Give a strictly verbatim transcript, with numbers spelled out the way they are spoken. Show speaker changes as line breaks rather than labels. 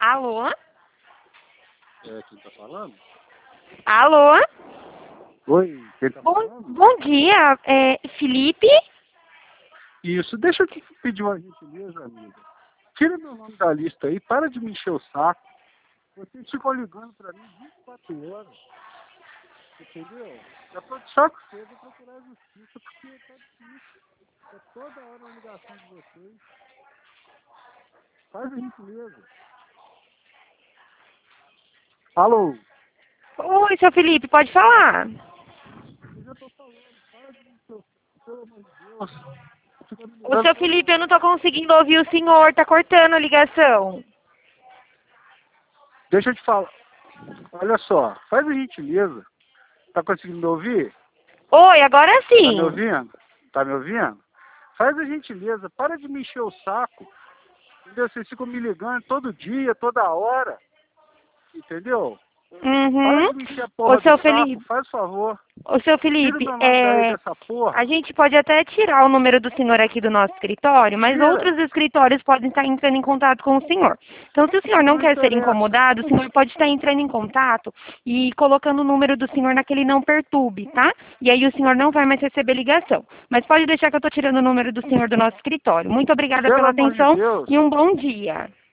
Alô?
É, quem tá falando?
Alô?
Oi, quem tá
Bom,
falando?
bom dia, é Felipe?
Isso, deixa eu te pedir uma gentileza, amiga. Tira meu nome da lista aí, para de me encher o saco. Vocês ficam ligando pra mim vinte e quatro horas. Entendeu? Eu tô de saco cheio, vou procurar a justiça, porque tá difícil. Tá toda hora a ligação de vocês. Faz a gentileza. Alô?
Oi, seu Felipe, pode falar.
Eu já tô falando, para de me encher o saco, pelo amor de Deus. Fica me
O
ligando
seu
toda
Felipe, eu não
hora.
tô conseguindo ouvir o senhor, tá cortando a ligação.
Deixa eu te falar. Olha só, faz a gentileza. Tá conseguindo me ouvir?
Oi, agora
Tá me
sim.
ouvindo? Tá me ouvindo? Faz a gentileza, para de me encher o saco. Entendeu? Vocês ficam me ligando todo dia, toda hora. Entendeu? Para
Uhum.
de me encher a
Ô,
porra do
seu
saco,
Felipe,
faz favor.
ô, seu
Tira
Felipe,
meu nome daí
é...
dessa
a
porra.
gente pode até tirar o número do senhor aqui do nosso escritório, mas
Tira.
outros escritórios podem estar entrando em contato com o senhor. Então, se o senhor não
Não
quer ser
interessa.
incomodado, o senhor pode estar entrando em contato e colocando o número do senhor naquele não perturbe, tá? E aí o senhor não vai mais receber ligação. Mas pode deixar que eu estou tirando o número do senhor do nosso escritório. Muito obrigada
Pelo
pela
amor de
atenção
Deus.
e um bom dia.